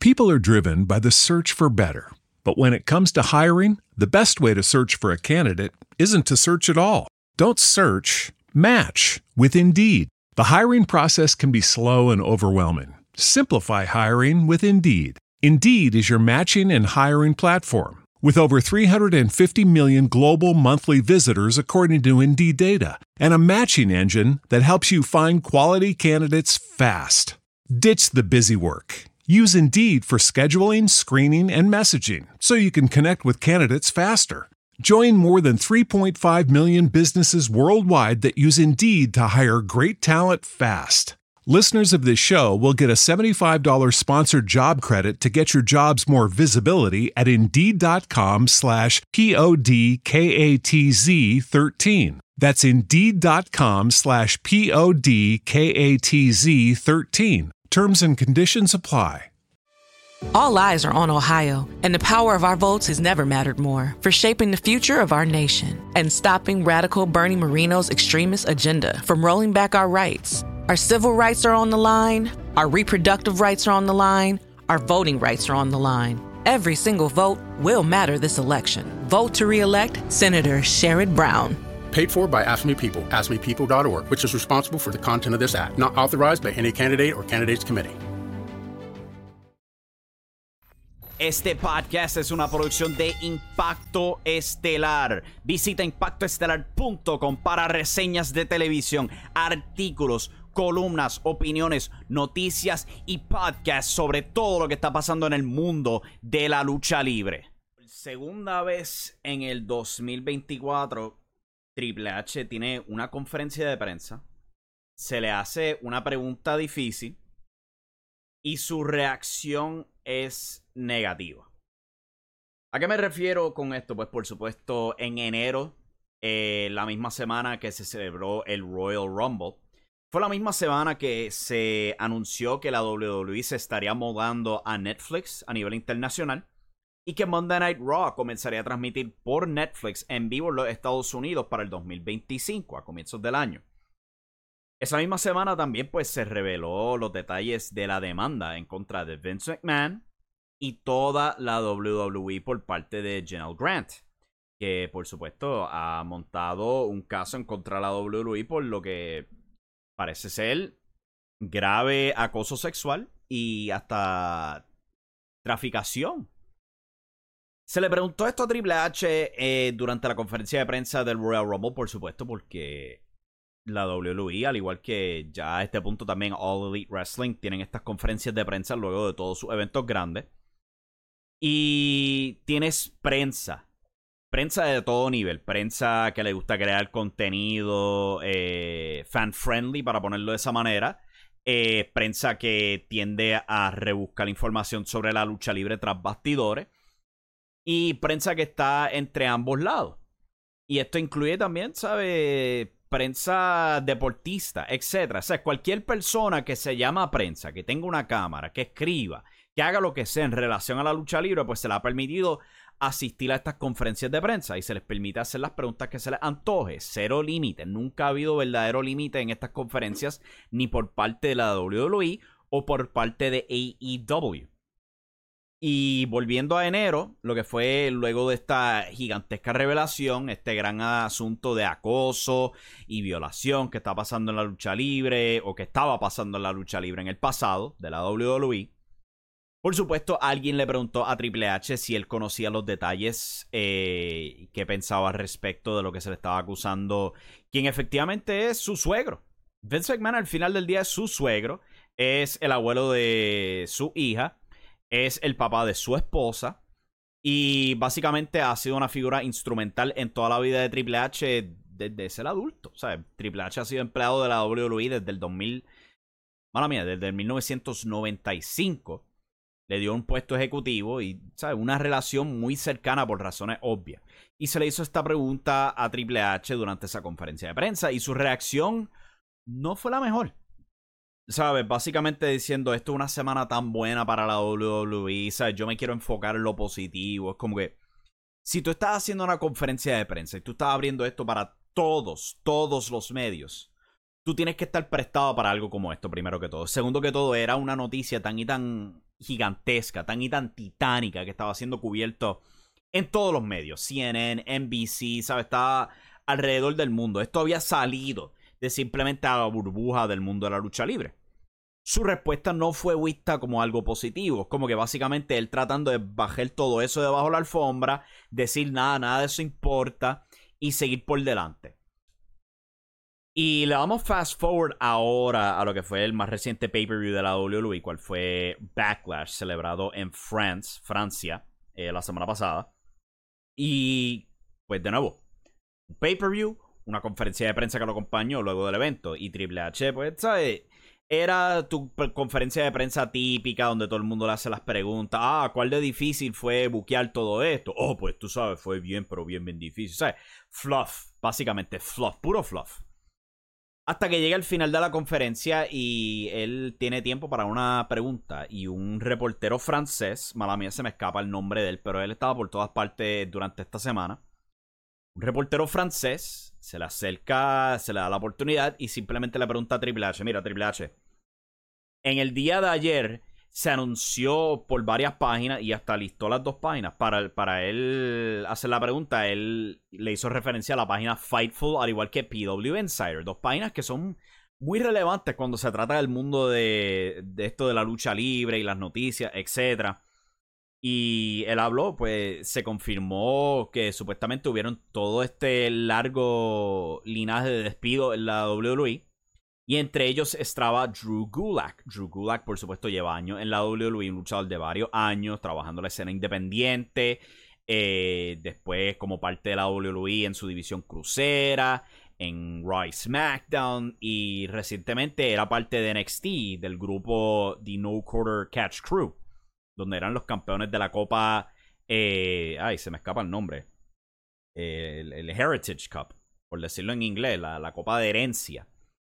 People are driven by the search for better. But when it comes to hiring, the best way to search for a candidate isn't to search at all. Don't search, match with Indeed. The hiring process can be slow and overwhelming. Simplify hiring with Indeed. Indeed is your matching and hiring platform. With over 350 million global monthly visitors according to Indeed data, and a matching engine that helps you find quality candidates fast. Ditch the busy work. Use Indeed for scheduling, screening, and messaging so you can connect with candidates faster. Join more than 3.5 million businesses worldwide that use Indeed to hire great talent fast. Listeners of this show will get a $75 sponsored job credit to get your jobs more visibility at Indeed.com/PODKATZ13. That's Indeed.com/PODKATZ13. Terms and conditions apply. All eyes are on Ohio, and the power of our votes has never mattered more for shaping the future of our nation and stopping radical Bernie Moreno's extremist agenda from rolling back our rights. Our civil rights are on the line, our reproductive rights are on the line, our voting rights are on the line. Every single vote will matter this election. Vote to re-elect Senator Sherrod Brown. Paid for by Ask Me People, AskMePeople.org, which is responsible for the content of this ad. Not authorized by any candidate or candidates committee. Este podcast es una producción de Impacto Estelar. Visita impactoestelar.com para reseñas de televisión, artículos, columnas, opiniones, noticias y podcasts sobre todo lo que está pasando en el mundo de la lucha libre. Por segunda vez en el 2024, Triple H tiene una conferencia de prensa, se le hace una pregunta difícil y su reacción es negativa. ¿A qué me refiero con esto? Pues por supuesto en enero, la misma semana que se celebró el Royal Rumble, fue la misma semana que se anunció que la WWE se estaría mudando a Netflix a nivel internacional y que Monday Night Raw comenzaría a transmitir por Netflix en vivo en los Estados Unidos para el 2025, a comienzos del año. Esa misma semana también pues se reveló los detalles de la demanda en contra de Vince McMahon y toda la WWE por parte de General Grant, que por supuesto ha montado un caso en contra de la WWE por lo que parece ser grave acoso sexual y hasta traficación. Se le preguntó esto a Triple H durante la conferencia de prensa del Royal Rumble, por supuesto, porque la WWE, al igual que ya a este punto también All Elite Wrestling, tienen estas conferencias de prensa luego de todos sus eventos grandes. Y tienes prensa de todo nivel, prensa que le gusta crear contenido fan-friendly, para ponerlo de esa manera. Prensa que tiende a rebuscar información sobre la lucha libre tras bastidores. Y prensa que está entre ambos lados. Y esto incluye también, ¿sabes? Prensa deportista, etc. O sea, cualquier persona que se llama prensa, que tenga una cámara, que escriba, que haga lo que sea en relación a la lucha libre, pues se le ha permitido asistir a estas conferencias de prensa y se les permite hacer las preguntas que se les antoje. Cero límite. Nunca ha habido verdadero límite en estas conferencias, ni por parte de la WWE o por parte de AEW. Y volviendo a enero, lo que fue luego de esta gigantesca revelación, este gran asunto de acoso y violación que está pasando en la lucha libre, o que estaba pasando en la lucha libre en el pasado de la WWE, por supuesto alguien le preguntó a Triple H si él conocía los detalles, qué pensaba al respecto de lo que se le estaba acusando, quien efectivamente es su suegro. Vince McMahon al final del día es su suegro, es el abuelo de su hija, es el papá de su esposa y básicamente ha sido una figura instrumental en toda la vida de Triple H desde ser adulto. O sea, Triple H ha sido empleado de la WWE desde el 1995. Le dio un puesto ejecutivo y, ¿sabes? Una relación muy cercana por razones obvias. Y se le hizo esta pregunta a Triple H durante esa conferencia de prensa y su reacción no fue la mejor. ¿Sabes? Básicamente diciendo, esto es una semana tan buena para la WWE, ¿sabes? Yo me quiero enfocar en lo positivo. Es como que, si tú estás haciendo una conferencia de prensa y tú estás abriendo esto para todos los medios, tú tienes que estar prestado para algo como esto, primero que todo. Segundo que todo, era una noticia tan y tan gigantesca, tan y tan titánica que estaba siendo cubierto en todos los medios. CNN, NBC, ¿sabes? Estaba alrededor del mundo. Esto había salido de simplemente a la burbuja del mundo de la lucha libre. Su respuesta no fue vista como algo positivo. Como que básicamente él tratando de bajar todo eso debajo de la alfombra, decir nada de eso importa y seguir por delante. Y le damos fast forward ahora a lo que fue el más reciente pay-per-view de la WWE, cual fue Backlash, celebrado en Francia, la semana pasada. Y pues de nuevo, un pay-per-view, una conferencia de prensa que lo acompañó luego del evento. Y Triple H, pues, ¿sabes? Era tu conferencia de prensa típica donde todo el mundo le hace las preguntas. ¿Cuál de difícil fue buquear todo esto? Pues tú sabes, fue bien, pero bien difícil. ¿Sabes? Fluff, básicamente fluff, puro fluff. Hasta que llega el final de la conferencia y él tiene tiempo para una pregunta. Y un reportero francés, mala mía se me escapa el nombre de él, pero él estaba por todas partes durante esta semana. Un reportero francés se le acerca, se le da la oportunidad y simplemente le pregunta a Triple H. Mira, Triple H, en el día de ayer se anunció por varias páginas y hasta listó las 2 páginas. Para él hacer la pregunta, él le hizo referencia a la página Fightful, al igual que PW Insider. 2 páginas que son muy relevantes cuando se trata del mundo de esto de la lucha libre y las noticias, etc. Y él habló, pues se confirmó que supuestamente hubieron todo este largo linaje de despido en la WWE. Y entre ellos estaba Drew Gulak. Drew Gulak, por supuesto, lleva años en la WWE, un luchador de varios años, trabajando en la escena independiente. Después, como parte de la WWE en su división crucera, en Raw y SmackDown. Y recientemente era parte de NXT, del grupo The No Quarter Catch Crew, donde eran los campeones de la Copa. Se me escapa el nombre. El Heritage Cup, por decirlo en inglés, la Copa de Herencia.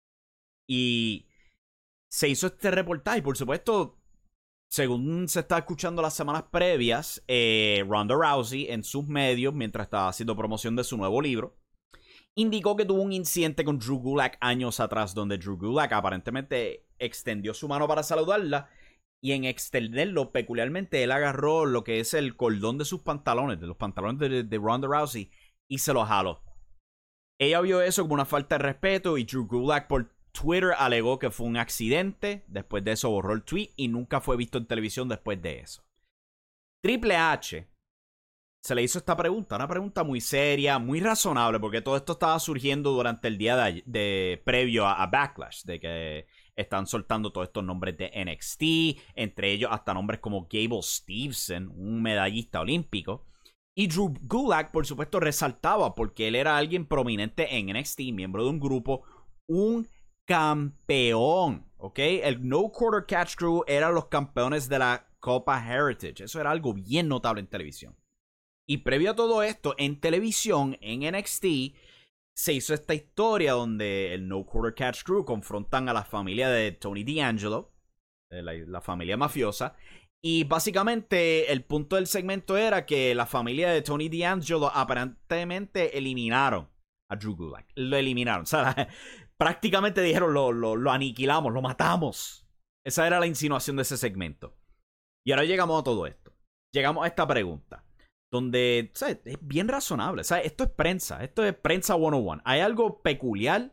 Y se hizo este reportaje. Y por supuesto, según se está escuchando las semanas previas, Ronda Rousey en sus medios, mientras estaba haciendo promoción de su nuevo libro, indicó que tuvo un incidente con Drew Gulak años atrás, donde Drew Gulak aparentemente extendió su mano para saludarla. Y en extenderlo, peculiarmente, él agarró lo que es el cordón de sus pantalones, de los pantalones de Ronda Rousey, y se lo jaló. Ella vio eso como una falta de respeto y Drew Gulak por Twitter alegó que fue un accidente. Después de eso borró el tweet y nunca fue visto en televisión después de eso. Triple H se le hizo esta pregunta, una pregunta muy seria, muy razonable, porque todo esto estaba surgiendo durante el día previo a Backlash, de que están soltando todos estos nombres de NXT, entre ellos hasta nombres como Gable Steveson, un medallista olímpico. Y Drew Gulak, por supuesto, resaltaba porque él era alguien prominente en NXT, miembro de un grupo, un campeón, ¿ok? El No Quarter Catch Crew eran los campeones de la Copa Heritage. Eso era algo bien notable en televisión. Y previo a todo esto, en televisión, en NXT, se hizo esta historia donde el No Quarter Catch Crew confrontan a la familia de Tony D'Angelo, la familia mafiosa. Y básicamente el punto del segmento era que la familia de Tony D'Angelo aparentemente eliminaron a Drew Gulak. Lo eliminaron. O sea, prácticamente dijeron lo aniquilamos, lo matamos. Esa era la insinuación de ese segmento. Y ahora llegamos a todo esto. Llegamos a esta pregunta, donde, ¿sabes?, es bien razonable. ¿Sabes? Esto es prensa 101. ¿Hay algo peculiar?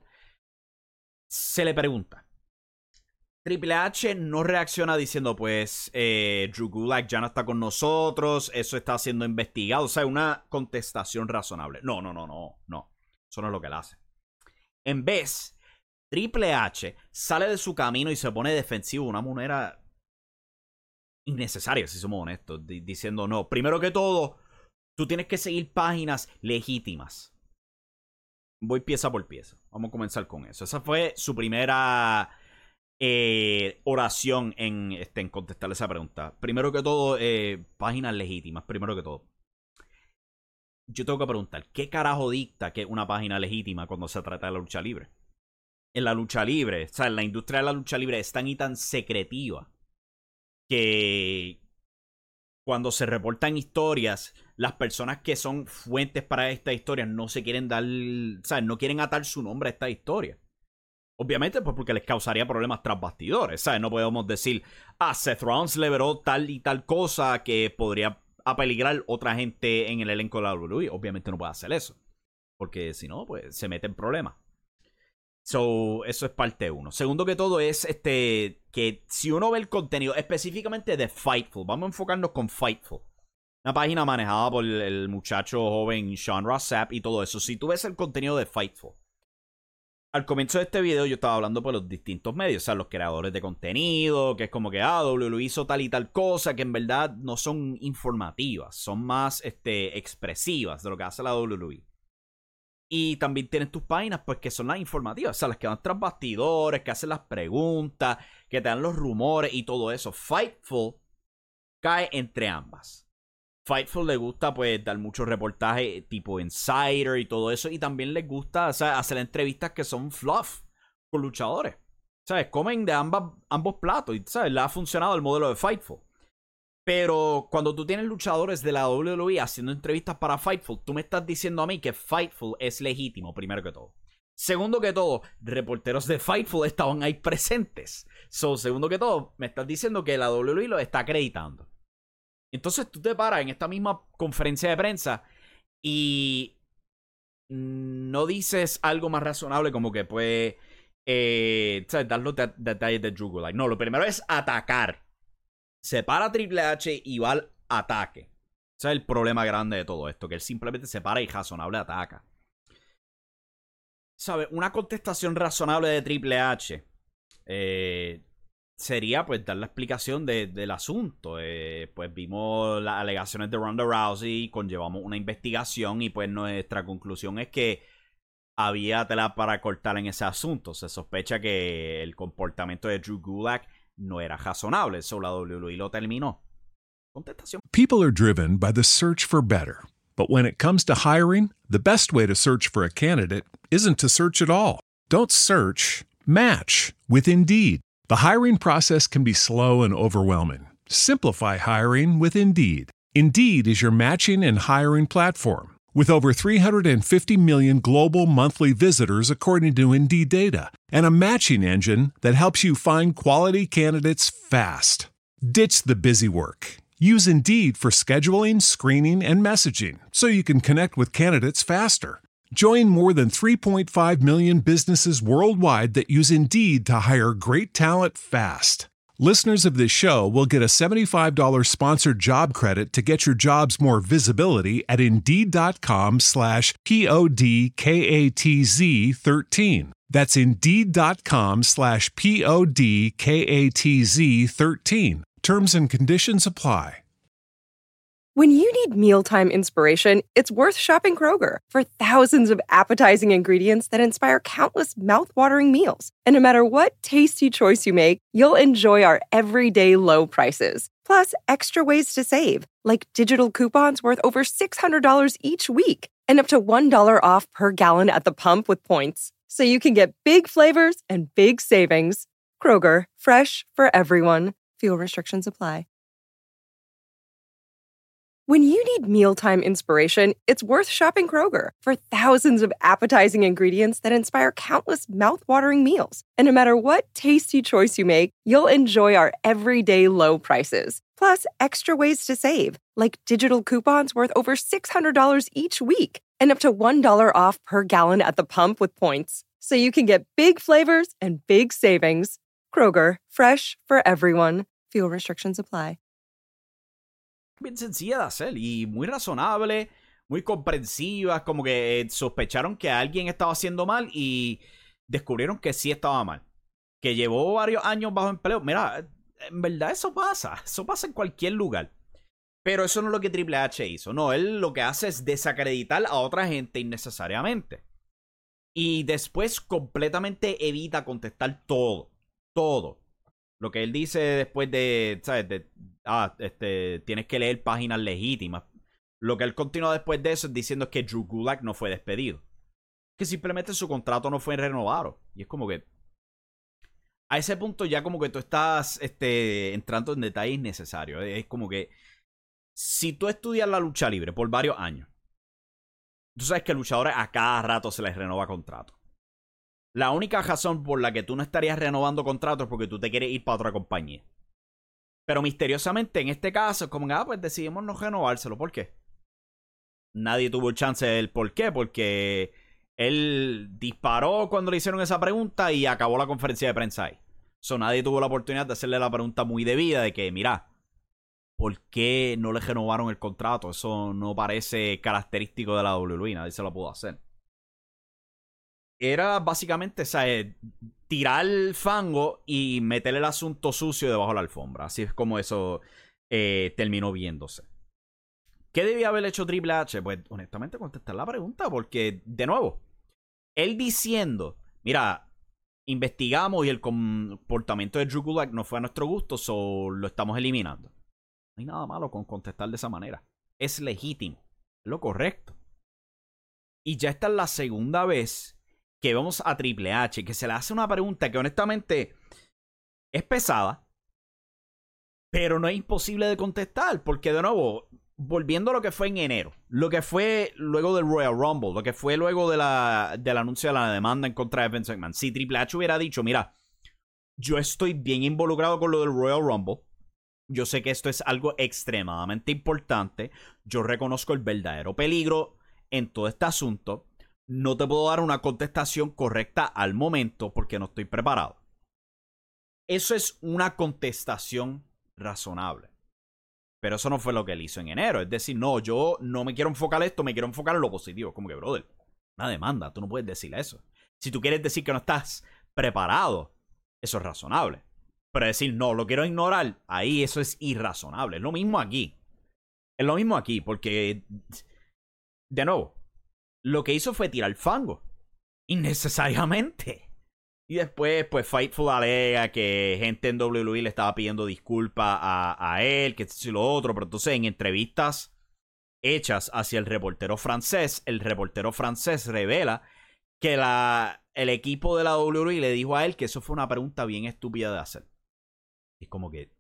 Se le pregunta. Triple H no reacciona diciendo, pues, Drew Gulak ya no está con nosotros, eso está siendo investigado. O sea, una contestación razonable. No. Eso no es lo que él hace. En vez, Triple H sale de su camino y se pone defensivo de una manera innecesaria, si somos honestos, diciendo no. Primero que todo, tú tienes que seguir páginas legítimas. Voy pieza por pieza. Vamos a comenzar con eso. Esa fue su primera oración en contestarle esa pregunta. Primero que todo, páginas legítimas. Primero que todo, yo tengo que preguntar, ¿qué carajo dicta que es una página legítima cuando se trata de la lucha libre? En la lucha libre, o sea, en la industria de la lucha libre es tan y tan secretiva que cuando se reportan historias, las personas que son fuentes para estas historias no se quieren dar, o sea, no quieren atar su nombre a esta historia. Obviamente, pues porque les causaría problemas tras bastidores, ¿sabes? No podemos decir, Seth Rollins liberó tal y tal cosa que podría apeligrar otra gente en el elenco de la WWE. Obviamente no puede hacer eso, porque si no, pues se mete en problemas. So, eso es parte uno. Segundo que todo es que si uno ve el contenido específicamente de Fightful, vamos a enfocarnos con Fightful. Una página manejada por el muchacho joven Sean Ross Sapp y todo eso. Si tú ves el contenido de Fightful, al comienzo de este video yo estaba hablando por los distintos medios, o sea, los creadores de contenido, que es como que, WWE hizo tal y tal cosa, que en verdad no son informativas, son más expresivas de lo que hace la WWE. Y también tienes tus páginas, pues, que son las informativas, o sea, las que van tras bastidores, que hacen las preguntas, que te dan los rumores y todo eso. Fightful cae entre ambas. Fightful le gusta, pues, dar muchos reportajes tipo Insider y todo eso. Y también les gusta, o sea, hacer entrevistas que son fluff con luchadores. ¿Sabes? Comen de ambos platos. Y, ¿sabes? Le ha funcionado el modelo de Fightful. Pero cuando tú tienes luchadores de la WWE haciendo entrevistas para Fightful, tú me estás diciendo a mí que Fightful es legítimo, primero que todo. Segundo que todo, reporteros de Fightful estaban ahí presentes. Segundo que todo, me estás diciendo que la WWE lo está acreditando. Entonces tú te paras en esta misma conferencia de prensa y no dices algo más razonable como que pues dar los detalles de Drew Gulak. No, lo primero es atacar. Se para Triple H y va al ataque. Ese es el problema grande de todo esto, que él simplemente se para y razonable ataca. ¿Sabes? Una contestación razonable de Triple H sería pues dar la explicación del asunto. Pues vimos las alegaciones de Ronda Rousey, conllevamos una investigación y pues nuestra conclusión es que había tela para cortar en ese asunto. Se sospecha que el comportamiento de Drew Gulak no era razonable. Eso la WWE lo terminó. Contestación. People are driven by the search for better. But when it comes to hiring, the best way to search for a candidate isn't to search at all. Don't search, match with Indeed. The hiring process can be slow and overwhelming. Simplify hiring with Indeed. Indeed is your matching and hiring platform. With over 350 million global monthly visitors according to Indeed data, and a matching engine that helps you find quality candidates fast. Ditch the busy work. Use Indeed for scheduling, screening, and messaging so you can connect with candidates faster. Join more than 3.5 million businesses worldwide that use Indeed to hire great talent fast. Listeners of this show will get a $75 sponsored job credit to get your jobs more visibility at Indeed.com/PODKATZ13. That's Indeed.com/PODKATZ13. Terms and conditions apply. When you need mealtime inspiration, it's worth shopping Kroger for thousands of appetizing ingredients that inspire countless mouthwatering meals. And no matter what tasty choice you make, you'll enjoy our everyday low prices. Plus, extra ways to save, like digital coupons worth over $600 each week and up to $1 off per gallon at the pump with points. So you can get big flavors and big savings. Kroger, fresh for everyone. Fuel restrictions apply. When you need mealtime inspiration, it's worth shopping Kroger for thousands of appetizing ingredients that inspire countless mouthwatering meals. And no matter what tasty choice you make, you'll enjoy our everyday low prices. Plus, extra ways to save, like digital coupons worth over $600 each week and up to $1 off per gallon at the pump with points. So you can get big flavors and big savings. Kroger, fresh for everyone. Fuel restrictions apply. Bien sencilla de hacer y muy razonable, muy comprensiva, como que sospecharon que alguien estaba haciendo mal y descubrieron que sí estaba mal, que llevó varios años bajo empleo. Mira, en verdad eso pasa en cualquier lugar, pero eso no es lo que Triple H hizo. No, él lo que hace es desacreditar a otra gente innecesariamente y después completamente evita contestar todo lo que él dice después de, ¿sabes? Tienes que leer páginas legítimas. Lo que él continúa después de eso es diciendo que Drew Gulak no fue despedido, que simplemente su contrato no fue renovado. Y es como que a ese punto ya como que tú estás entrando en detalles innecesarios. Es como que si tú estudias la lucha libre por varios años, tú sabes que a luchadores a cada rato se les renova contrato. La única razón por la que tú no estarías renovando contratos es porque tú te quieres ir para otra compañía. Pero misteriosamente, en este caso, es como, pues decidimos no renovárselo. ¿Por qué? Nadie tuvo chance del por qué, porque él disparó cuando le hicieron esa pregunta y acabó la conferencia de prensa ahí. Nadie tuvo la oportunidad de hacerle la pregunta muy debida de que, mira, ¿por qué no le renovaron el contrato? Eso no parece característico de la WWE, nadie se lo pudo hacer. Era básicamente, ¿sabes? Tirar el fango y meter el asunto sucio debajo de la alfombra. Así es como eso terminó viéndose. ¿Qué debía haber hecho Triple H? Pues honestamente contestar la pregunta, porque, de nuevo, él diciendo, mira, investigamos y el comportamiento de Drew Gulak no fue a nuestro gusto, lo estamos eliminando. No hay nada malo con contestar de esa manera. Es legítimo, es lo correcto. Y ya esta es la segunda vez que vemos a Triple H, que se le hace una pregunta que honestamente es pesada, pero no es imposible de contestar, porque de nuevo, volviendo a lo que fue en enero, lo que fue luego del Royal Rumble, lo que fue luego del anuncio de la demanda en contra de Vince McMahon, si Triple H hubiera dicho, mira, yo estoy bien involucrado con lo del Royal Rumble, yo sé que esto es algo extremadamente importante, yo reconozco el verdadero peligro en todo este asunto, no te puedo dar una contestación correcta al momento porque no estoy preparado. Eso es una contestación razonable. Pero eso no fue lo que él hizo en enero. Es decir, no, yo no me quiero enfocar en esto, me quiero enfocar en lo positivo. Como que, brother, una demanda, tú no puedes decir eso. Si tú quieres decir que no estás preparado, eso es razonable. Pero decir, no, lo quiero ignorar, ahí eso es irrazonable. Es lo mismo aquí. Es lo mismo aquí, porque, de nuevo, lo que hizo fue tirar fango. Innecesariamente. Y después, pues, Fightful alega que gente en WWE le estaba pidiendo disculpas a él, que esto y lo otro. Pero entonces, en entrevistas hechas hacia el reportero francés revela que el equipo de la WWE le dijo a él que eso fue una pregunta bien estúpida de hacer. Es como que,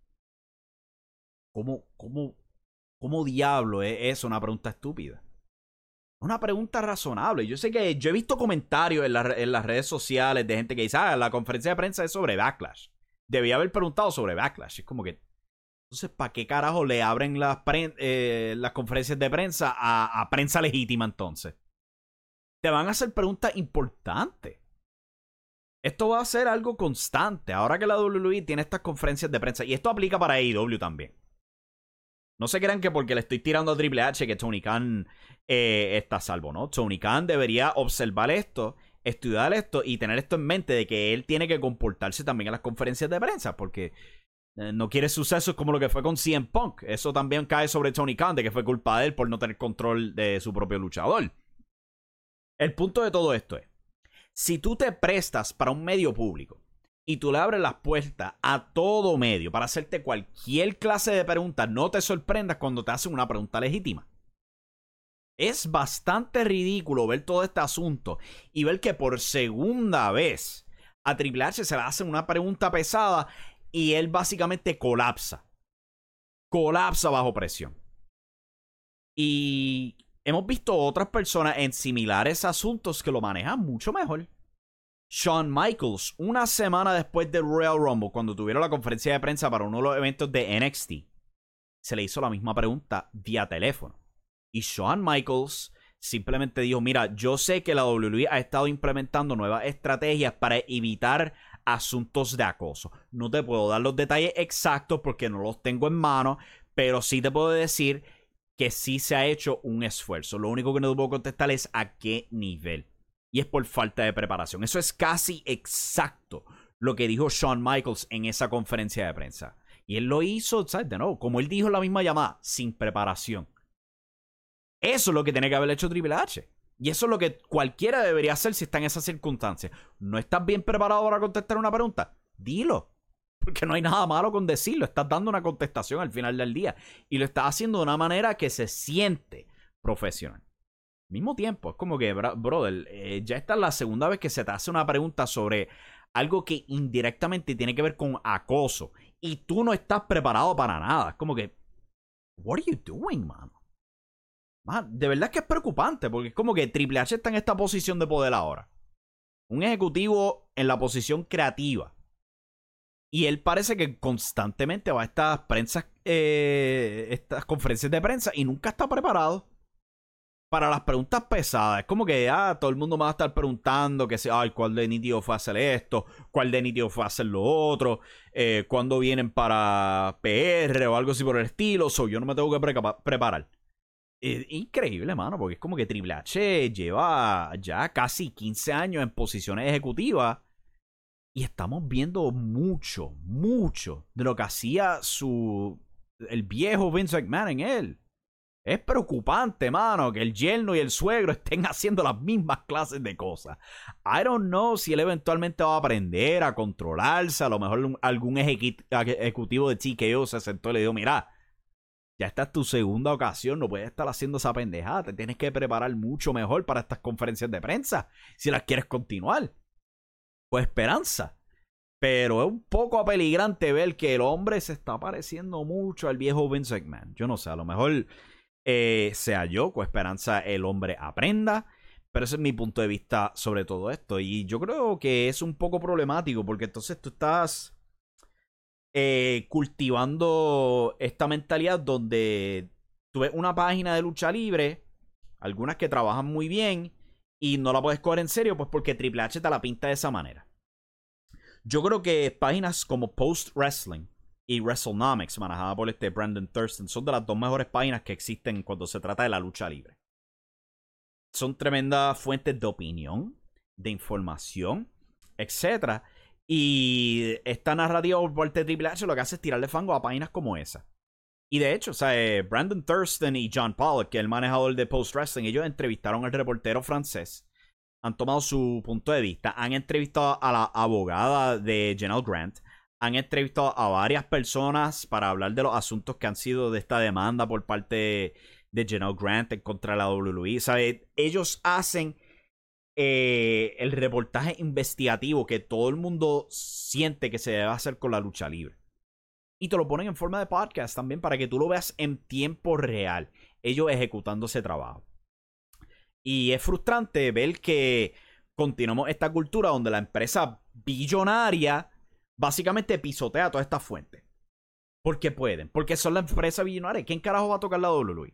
¿cómo diablo es eso una pregunta estúpida? Una pregunta razonable. Yo sé que yo he visto comentarios en las redes sociales de gente que dice, la conferencia de prensa es sobre Backlash. Debía haber preguntado sobre Backlash. Es como que, entonces, ¿para qué carajo le abren las conferencias de prensa a prensa legítima entonces? Te van a hacer preguntas importantes. Esto va a ser algo constante. Ahora que la WWE tiene estas conferencias de prensa, y esto aplica para AEW también. No se crean que porque le estoy tirando a Triple H que Tony Khan está a salvo, ¿no? Tony Khan debería observar esto, estudiar esto y tener esto en mente de que él tiene que comportarse también en las conferencias de prensa, porque no quiere sucesos como lo que fue con CM Punk. Eso también cae sobre Tony Khan, de que fue culpa de él por no tener control de su propio luchador. El punto de todo esto es, si tú te prestas para un medio público y tú le abres las puertas a todo medio para hacerte cualquier clase de pregunta, no te sorprendas cuando te hacen una pregunta legítima. Es bastante ridículo ver todo este asunto y ver que por segunda vez a Triple H se le hacen una pregunta pesada y él básicamente colapsa. Colapsa bajo presión. Y hemos visto otras personas en similares asuntos que lo manejan mucho mejor. Shawn Michaels, una semana después del Royal Rumble, cuando tuvieron la conferencia de prensa para uno de los eventos de NXT, se le hizo la misma pregunta vía teléfono. Y Shawn Michaels simplemente dijo, mira, yo sé que la WWE ha estado implementando nuevas estrategias para evitar asuntos de acoso. No te puedo dar los detalles exactos porque no los tengo en mano, pero sí te puedo decir que sí se ha hecho un esfuerzo. Lo único que no te puedo contestar es a qué nivel. Y es por falta de preparación. Eso es casi exacto lo que dijo Shawn Michaels en esa conferencia de prensa. Y él lo hizo, ¿sabes? De nuevo, como él dijo en la misma llamada, sin preparación. Eso es lo que tiene que haber hecho Triple H. Y eso es lo que cualquiera debería hacer si está en esas circunstancias. ¿No estás bien preparado para contestar una pregunta? Dilo. Porque no hay nada malo con decirlo. Estás dando una contestación al final del día. Y lo estás haciendo de una manera que se siente profesional. Al mismo tiempo, es como que, brother, ya esta es la segunda vez que se te hace una pregunta sobre algo que indirectamente tiene que ver con acoso. Y tú no estás preparado para nada. Es como que, what are you doing, man? Man, de verdad que es preocupante, porque es como que Triple H está en esta posición de poder ahora. Un ejecutivo en la posición creativa. Y él parece que constantemente va a estas conferencias de prensa y nunca está preparado para las preguntas pesadas. Es como que todo el mundo me va a estar preguntando que cuál de nítido fue a hacer esto, cuál de nítido fue a hacer lo otro, cuándo vienen para PR o algo así por el estilo. Yo no me tengo que preparar. Increíble, mano, porque es como que Triple H lleva ya casi 15 años en posiciones ejecutivas y estamos viendo mucho de lo que hacía el viejo Vince McMahon en él. Es preocupante, mano, que el yerno y el suegro estén haciendo las mismas clases de cosas. I don't know si él eventualmente va a aprender a controlarse. A lo mejor algún ejecutivo de TKO se sentó y le dijo, mira, ya esta es tu segunda ocasión, no puedes estar haciendo esa pendejada. Te tienes que preparar mucho mejor para estas conferencias de prensa si las quieres continuar. Pues esperanza. Pero es un poco apeligrante ver que el hombre se está pareciendo mucho al viejo Vince McMahon. Yo no sé, a lo mejor sea yo, con esperanza el hombre aprenda. Pero ese es mi punto de vista sobre todo esto. Y yo creo que es un poco problemático porque entonces tú estás cultivando esta mentalidad donde tú ves una página de lucha libre, algunas que trabajan muy bien y no la puedes coger en serio pues porque Triple H te la pinta de esa manera. Yo creo que páginas como Post Wrestling y WrestleNomics, manejada por Brandon Thurston, son de las dos mejores páginas que existen cuando se trata de la lucha libre. Son tremendas fuentes de opinión, de información, etc. Y esta narrativa por parte de Triple H lo que hace es tirarle fango a páginas como esa. Y de hecho, Brandon Thurston y John Pollock, que es el manejador de Post Wrestling, ellos entrevistaron al reportero francés. Han tomado su punto de vista. Han entrevistado a la abogada de Janelle Grant. Han entrevistado a varias personas para hablar de los asuntos que han sido de esta demanda por parte de Janelle Grant en contra de la WWE. Ellos hacen el reportaje investigativo que todo el mundo siente que se debe hacer con la lucha libre. Y te lo ponen en forma de podcast también para que tú lo veas en tiempo real. Ellos ejecutando ese trabajo. Y es frustrante ver que continuamos esta cultura donde la empresa billonaria básicamente pisotea todas estas fuentes. Porque pueden. Porque son la empresa billonaria. ¿Quién carajo va a tocar la WWE?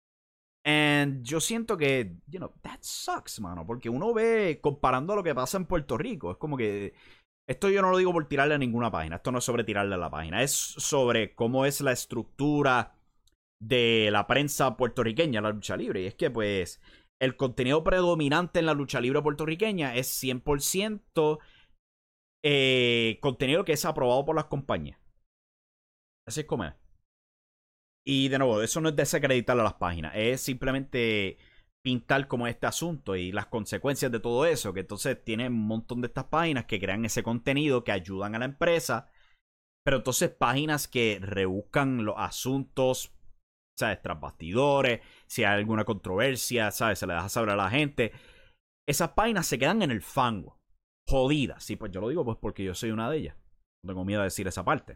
And yo siento que, that sucks, mano. Porque uno ve, comparando a lo que pasa en Puerto Rico, es como que... Esto yo no lo digo por tirarle a ninguna página. Esto no es sobre tirarle a la página. Es sobre cómo es la estructura de la prensa puertorriqueña, la lucha libre. Y es que, pues... El contenido predominante en la lucha libre puertorriqueña es 100% contenido que es aprobado por las compañías. Así es como es. Y de nuevo, eso no es desacreditar a las páginas. Es simplemente pintar como este asunto y las consecuencias de todo eso. Que entonces tienen un montón de estas páginas que crean ese contenido que ayudan a la empresa. Pero entonces páginas que rebuscan los asuntos, ¿sabes? Tras bastidores, si hay alguna controversia, ¿sabes? Se le deja saber a la gente. Esas páginas se quedan en el fango. Jodidas. Sí, pues yo lo digo pues porque yo soy una de ellas. No tengo miedo de decir esa parte.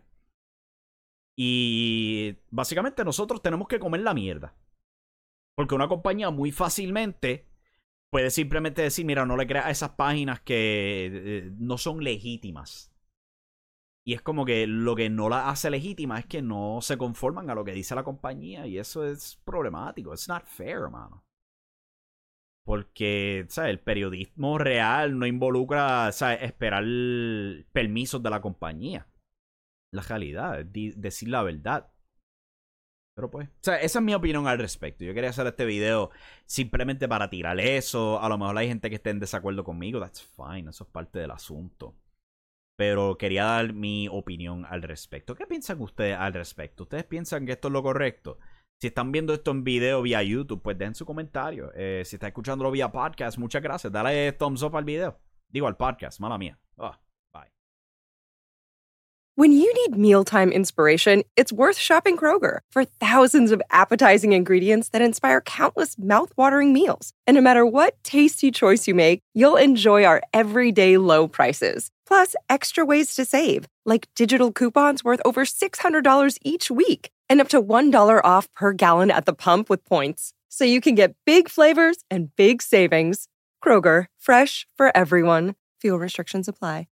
Y básicamente nosotros tenemos que comer la mierda. Porque una compañía muy fácilmente puede simplemente decir, mira, no le creas a esas páginas que no son legítimas. Y es como que lo que no la hace legítima es que no se conforman a lo que dice la compañía. Y eso es problemático. It's not fair, hermano. Porque, ¿sabes? El periodismo real no involucra, ¿sabes? Esperar permisos de la compañía. La realidad es decir la verdad. Pero pues, esa es mi opinión al respecto. Yo quería hacer este video simplemente para tirar eso. A lo mejor hay gente que esté en desacuerdo conmigo. That's fine. Eso es parte del asunto. Pero quería dar mi opinión al respecto. ¿Qué piensan ustedes al respecto? ¿Ustedes piensan que esto es lo correcto? Si están viendo esto en video vía YouTube, pues den su comentario. Si están escuchándolo vía podcast, muchas gracias. Dale thumbs up al video. Digo, al podcast, mala mía. Bye. When you need mealtime inspiration, it's worth shopping Kroger. For thousands of appetizing ingredients that inspire countless mouth-watering meals. And no matter what tasty choice you make, you'll enjoy our everyday low prices. Plus, extra ways to save, like digital coupons worth over $600 each week. And up to $1 off per gallon at the pump with points. So you can get big flavors and big savings. Kroger, fresh for everyone. Fuel restrictions apply.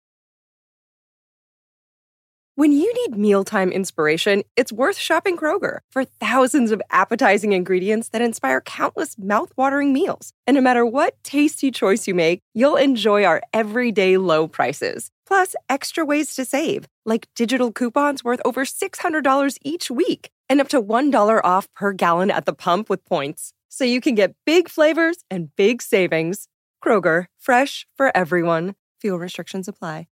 When you need mealtime inspiration, it's worth shopping Kroger for thousands of appetizing ingredients that inspire countless mouth-watering meals. And no matter what tasty choice you make, you'll enjoy our everyday low prices. Plus, extra ways to save, like digital coupons worth over $600 each week and up to $1 off per gallon at the pump with points. So you can get big flavors and big savings. Kroger, fresh for everyone. Fuel restrictions apply.